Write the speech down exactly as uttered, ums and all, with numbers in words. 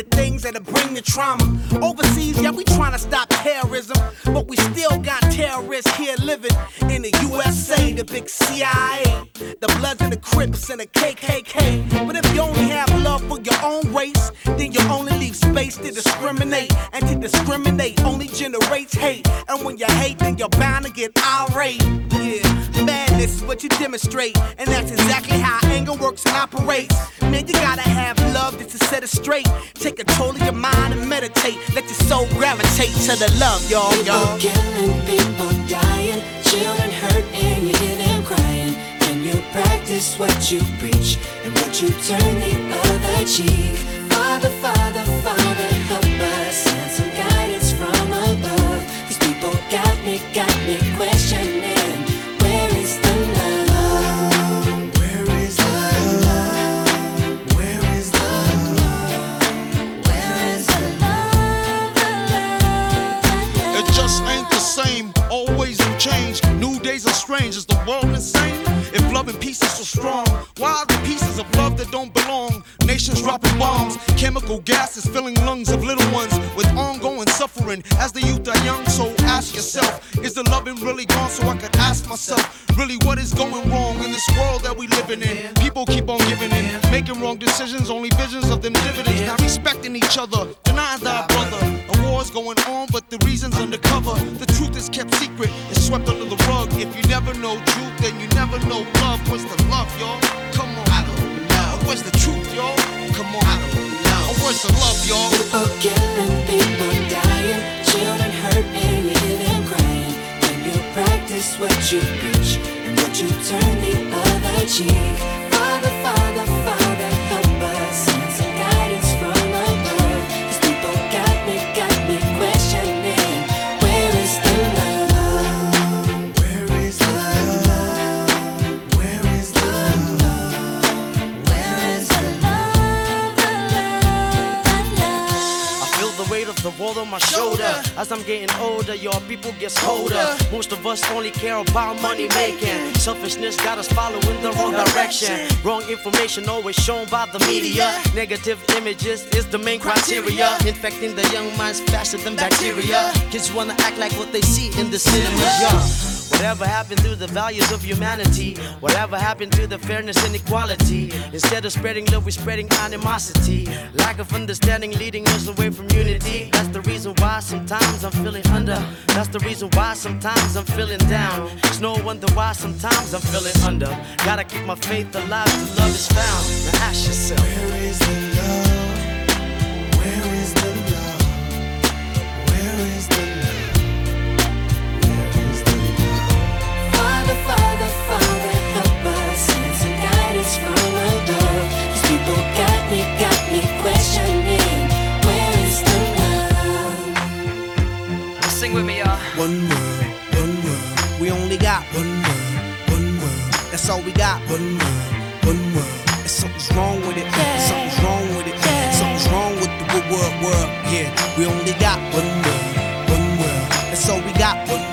the things that'll bring the trauma. Overseas, yeah, we trying to stop terrorism, but we still got terrorists here living in the U S A, the big C I A, the Bloods and the Crips and the K K K. But if you only have love for your own race, then you only leave space to discriminate, and to discriminate only generates hate. And when you hate, then you're bound to get irate. Yeah, madness is what you demonstrate, and that's exactly how anger works and operates. Man, you gotta have love just to set it straight. Take control of your mind and meditate. Let your soul gravitate to the love, y'all, y'all. People killing, people dying, children hurt and you hear them crying. And you practice what you preach, and what you turn the other cheek. Father, Father, Father, help us, send some guidance from above. These people got me, got me questioning, where is the love? Where is the love? Where is the love? Where is the love? The love, the love? It just ain't the same, always in change. New days are strange, is the world insane? If love and peace is so strong, why are the pieces of love that don't belong? Nations dropping bombs, chemical gases filling lungs of little ones with ongoing suffering. As the youth are young, so ask yourself, is the loving really gone? So I could ask myself, really what is going wrong in this world that we living in? People keep on giving in, making wrong decisions, only visions of them dividends. Not respecting each other, denying thy brother. A war's going on, but the reason's undercover. The truth is kept secret, it's swept under the rug. If you never know truth, then you never know love. What's the love, y'all? Come on, I don't know. What's the truth, y'all? Come on, I don't know. What's the love, y'all? People killing, people dying, children hurt and you hear them crying. When you practice what you preach, and what you turn the other cheek. Father, Father, Father, help us, send some guidance from above. These people got me, got me questioning, where is the love? Where is the love? Where is the love? Where is the love? The love, the love. I feel the weight of the world on my shoulder. As I'm getting older, your people gets colder. Most of us only care about money making. Selfishness got us following the wrong direction. Wrong information always shown by the media. Negative images is the main criteria. Infecting the young minds faster than bacteria. Kids wanna act like what they see in the cinemas, yeah. Whatever happened to the values of humanity? Whatever happened to the fairness and equality? Instead of spreading love, we're spreading animosity. Lack of understanding leading us away from unity. That's the reason why sometimes I'm feeling under. That's the reason why sometimes I'm feeling down. It's no wonder why sometimes I'm feeling under. Gotta keep my faith alive till love is found. Now ask yourself, Where is the love? Where is the love? Where is the love? Where is the love? Father, Father, Father, help us, send some guidance from above. These people got me, got me questioning, where is the love? sing with me, y'all. One world, one world. We only got one world, one world. That's all we got. One world, one world. And something's wrong with it. Something's wrong with it. Something's wrong with the world, world. Yeah, we only got one world, one world. That's all we got. One world.